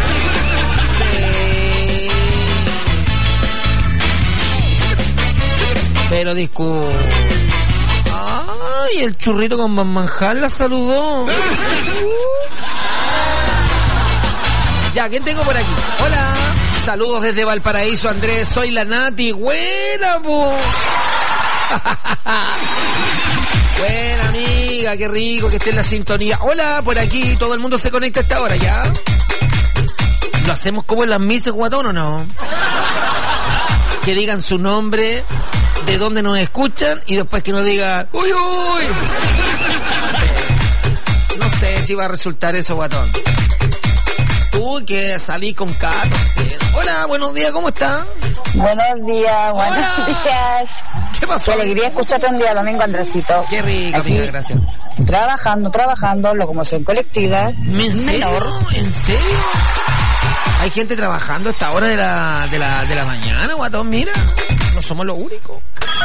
Sí. Pero disculpa. Ay, el churrito con manjar la saludó. Ya, ¿quién tengo por aquí? Hola. Saludos desde Valparaíso, Andrés. Soy la Nati. Buena, po. Buena, amiga. Qué rico que esté en la sintonía. Hola, por aquí. Todo el mundo se conecta a esta hora, ¿ya? ¿Lo hacemos como en las mises, guatón, o no? Que digan su nombre, de dónde nos escuchan, y después que nos digan uy, uy. No sé si va a resultar eso, guatón. Tú que salí con Cato. Hola, buenos días, ¿cómo estás? Buenos días, buenos Hola. días. ¿Qué pasó? Qué alegría escucharte un día domingo, Andresito. Qué rico, aquí, amiga, gracias. Trabajando, trabajando, locomoción colectiva. ¿En serio? Menor. ¿En serio? Hay gente trabajando a esta hora de la, de la, de la mañana, guatón, mira. No somos los únicos.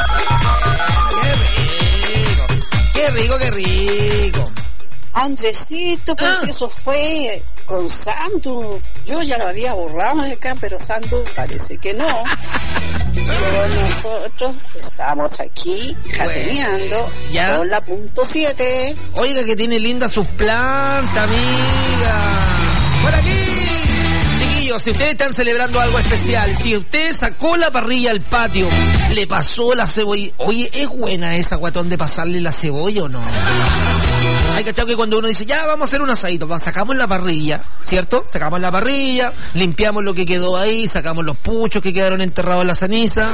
Qué rico, qué rico. Andresito, pues ah. eso fue con Sandu. Yo ya lo había borrado de acá, pero Sandu parece que no. Pero nosotros estamos aquí jateneando ¿ya? Con la punto siete. Oiga, que tiene lindas sus plantas, amiga. Por aquí. Chiquillos, si ustedes están celebrando algo especial, si usted sacó la parrilla al patio, le pasó la cebolla. Oye, ¿es buena esa, guatón, de pasarle la cebolla o no? Hay cachado que cuando uno dice, ya vamos a hacer un asadito, sacamos la parrilla, ¿cierto? Sacamos la parrilla, limpiamos lo que quedó ahí, sacamos los puchos que quedaron enterrados en la ceniza.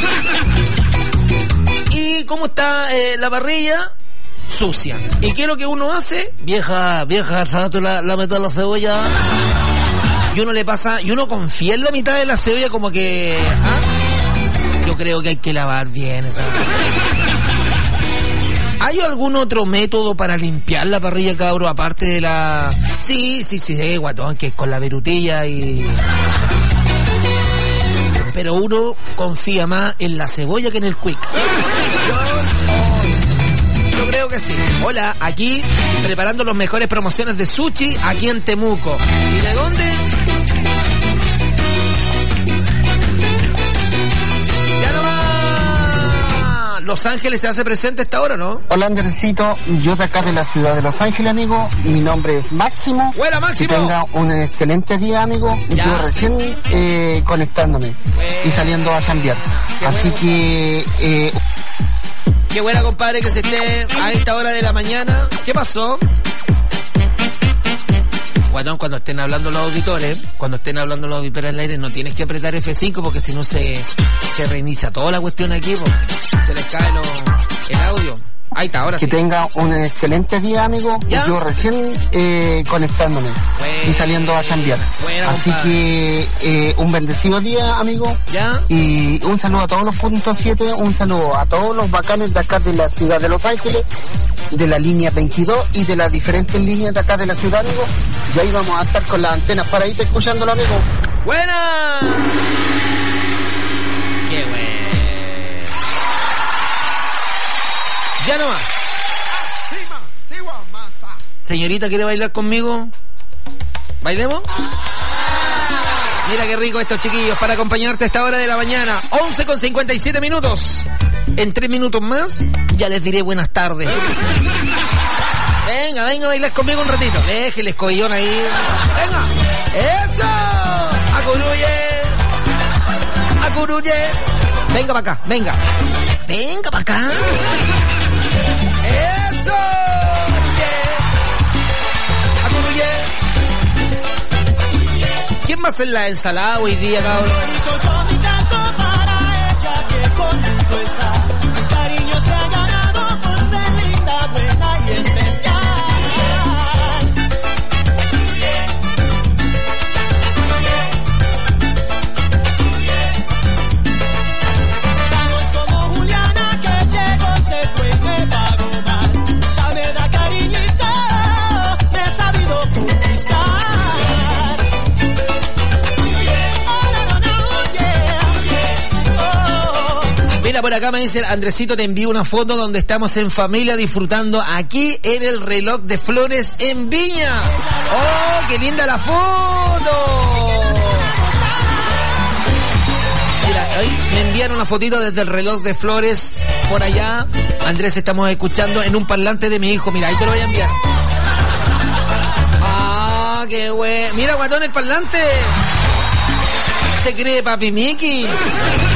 ¿Y cómo está eh, la parrilla? Sucia. ¿Y qué es lo que uno hace? Vieja, vieja, sácate la, la mitad de la cebolla. Y uno le pasa, y uno confía en la mitad de la cebolla como que... ¿ah? Yo creo que hay que lavar bien esa... ¿Hay algún otro método para limpiar la parrilla, cabro, aparte de la... Sí, sí, sí, sí, guatón, que es con la virutilla y... Pero uno confía más en la cebolla que en el quick. Yo, yo creo que sí. Hola, aquí preparando las mejores promociones de sushi aquí en Temuco. ¿Y de dónde? Ya no va. Los Ángeles se hace presente a esta hora, ¿no? Hola, Andresito, yo de acá de la ciudad de Los Ángeles, amigo. Mi nombre es Máximo. ¡Buena, Máximo! Que tenga un excelente día, amigo. Estoy recién eh, conectándome buena, y saliendo a chambear. Así bueno. que... Eh, Qué buena, compadre, que se esté a esta hora de la mañana. ¿Qué pasó? Guatón, cuando estén hablando los auditores, cuando estén hablando los auditores al aire, no tienes que apretar F cinco porque si no se, se reinicia toda la cuestión aquí, po. Se les cae lo, el audio. Ahí está, ahora que sí. tenga un excelente día, amigo. ¿Ya? Yo recién eh, conectándome Buena, y saliendo a chambear. buena, Así compadre. que eh, un bendecido día, amigo. ¿Ya? Y un saludo a todos los puntos siete, un saludo a todos los bacanes de acá de la ciudad de Los Ángeles, de la línea veintidós y de las diferentes líneas de acá de la ciudad, amigo. Y ahí vamos a estar con las antenas paradita escuchándolo, amigo. ¡Buena! ¡Qué bueno! Ya no más. Señorita, ¿quiere bailar conmigo? ¿Bailemos? Mira qué rico estos chiquillos para acompañarte a esta hora de la mañana. once con cincuenta y siete minutos. En tres minutos más ya les diré buenas tardes. Venga, venga a bailar conmigo un ratito. Déjele escobillón ahí. Venga. ¡Eso! ¡Acuruye! ¡Acuruye! Venga para acá, venga. Venga para acá. ¡Eso! ¡Acuruye! ¿Quién va a hacer la ensalada hoy día, cabrón? Cariño se ha ganado por ser linda, buena y especial. Vamos como Juliana que llegó, se fue y me pagó mal. Dame da cariñito, me he sabido conquistar. Mira, por acá me dice Andresito, te envío una foto donde estamos en familia disfrutando aquí en el Reloj de Flores en Viña. ¡Oh, qué linda la foto! Mira, ahí me enviaron una fotito desde el Reloj de Flores por allá. Andrés, estamos escuchando en un parlante de mi hijo. Mira, ahí te lo voy a enviar. ¡Ah, qué güey! Mira, guatón, el parlante. Se cree Papi Mickey.